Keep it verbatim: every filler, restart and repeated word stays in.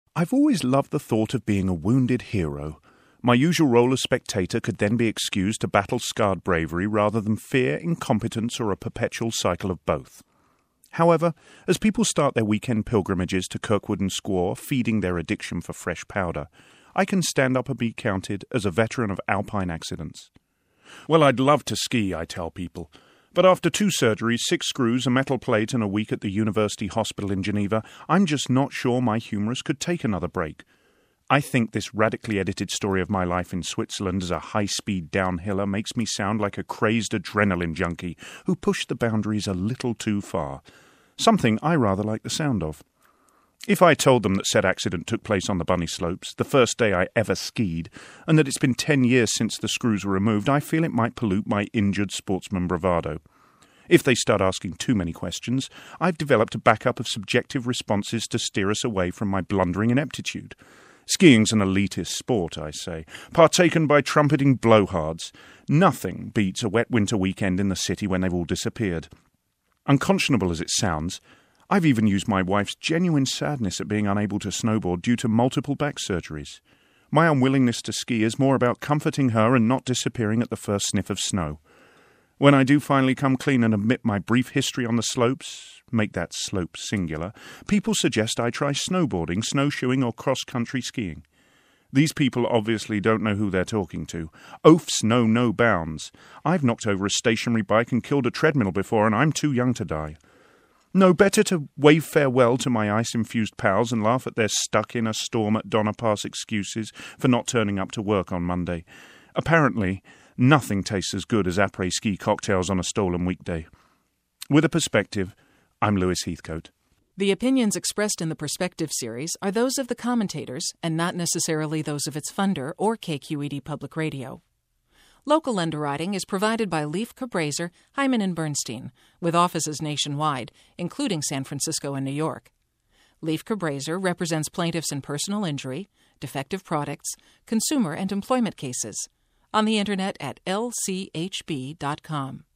I've always loved the thought of being a wounded hero. My usual role as spectator could then be excused to battle-scarred bravery rather than fear, incompetence, or a perpetual cycle of both. However, as people start their weekend pilgrimages to Kirkwood and Squaw, feeding their addiction for fresh powder, I can stand up and be counted as a veteran of alpine accidents. Well, I'd love to ski, I tell people. But after two surgeries, six screws, a metal plate, and a week at the University Hospital in Geneva, I'm just not sure my humerus could take another break. I think this radically edited story of my life in Switzerland as a high-speed downhiller makes me sound like a crazed adrenaline junkie who pushed the boundaries a little too far, something I rather like the sound of. If I told them that said accident took place on the bunny slopes, the first day I ever skied, and that it's been ten years since the screws were removed, I feel it might pollute my injured sportsman bravado. If they start asking too many questions, I've developed a backup of subjective responses to steer us away from my blundering ineptitude. Skiing's an elitist sport, I say, partaken by trumpeting blowhards. Nothing beats a wet winter weekend in the city when they've all disappeared. Unconscionable as it sounds, I've even used my wife's genuine sadness at being unable to snowboard due to multiple back surgeries. My unwillingness to ski is more about comforting her and not disappearing at the first sniff of snow. When I do finally come clean and admit my brief history on the slopes, make that slope singular, people suggest I try snowboarding, snowshoeing, or cross-country skiing. These people obviously don't know who they're talking to. Oafs know no bounds. I've knocked over a stationary bike and killed a treadmill before, and I'm too young to die. No, better to wave farewell to my ice-infused pals and laugh at their stuck-in-a-storm at Donner Pass excuses for not turning up to work on Monday. Apparently, nothing tastes as good as après-ski cocktails on a stolen weekday. With a perspective, I'm Lewis Heathcote. The opinions expressed in the Perspective series are those of the commentators and not necessarily those of its funder or K Q E D Public Radio. Local underwriting is provided by Leif Cabraser, Hyman and Bernstein, with offices nationwide, including San Francisco and New York. Leif Cabraser represents plaintiffs in personal injury, defective products, consumer and employment cases. On the Internet at L C H B dot com.